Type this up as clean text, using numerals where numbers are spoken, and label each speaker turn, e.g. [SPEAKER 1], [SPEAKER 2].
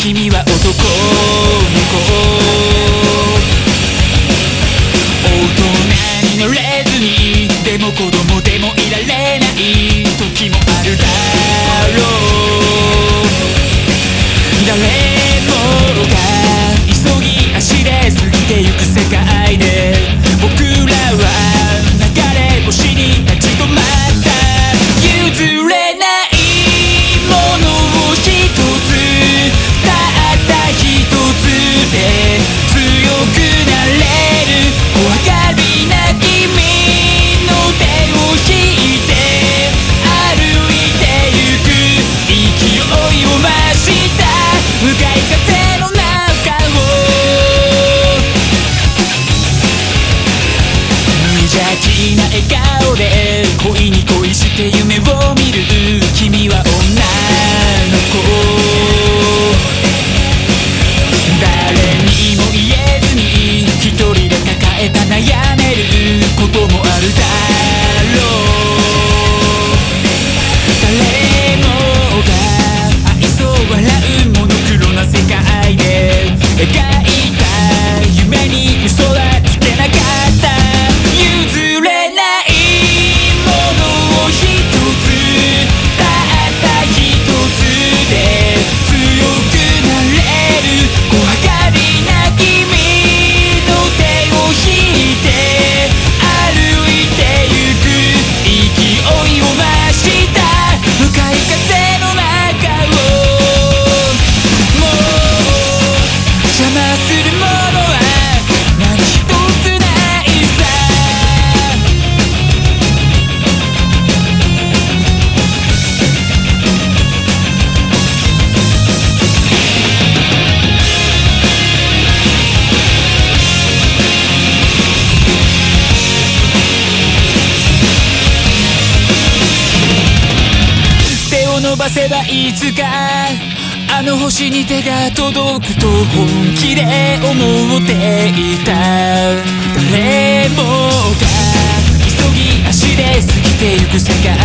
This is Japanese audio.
[SPEAKER 1] 君は男大人になれずにでも子供でもいられない時もあるだろう。誰もが急ぎ足で過ぎてゆく世界で僕らは流れ星に立ち止まった譲れないものを一つたった一つで強くなれる怖がりな君の手を引いて歩いてゆく勢いを増した向かい風の中を無邪気な笑顔で恋に恋して夢を見る君は女の子誰にも言えずに一人で抱えた悩めることもあるだろう。誰もが愛想笑うモノクロな世界で描いた夢に嘘はつけなかった譲れないものを一つたった一つで強くなれる怖がりな君の手を引いて歩いてゆく勢いを増した向かい風の中をもう邪魔するものは何一つないさ。手を伸ばせばいつかあの星に手が届くと本気で思っていた。誰もが急ぎ足で過ぎてゆく世界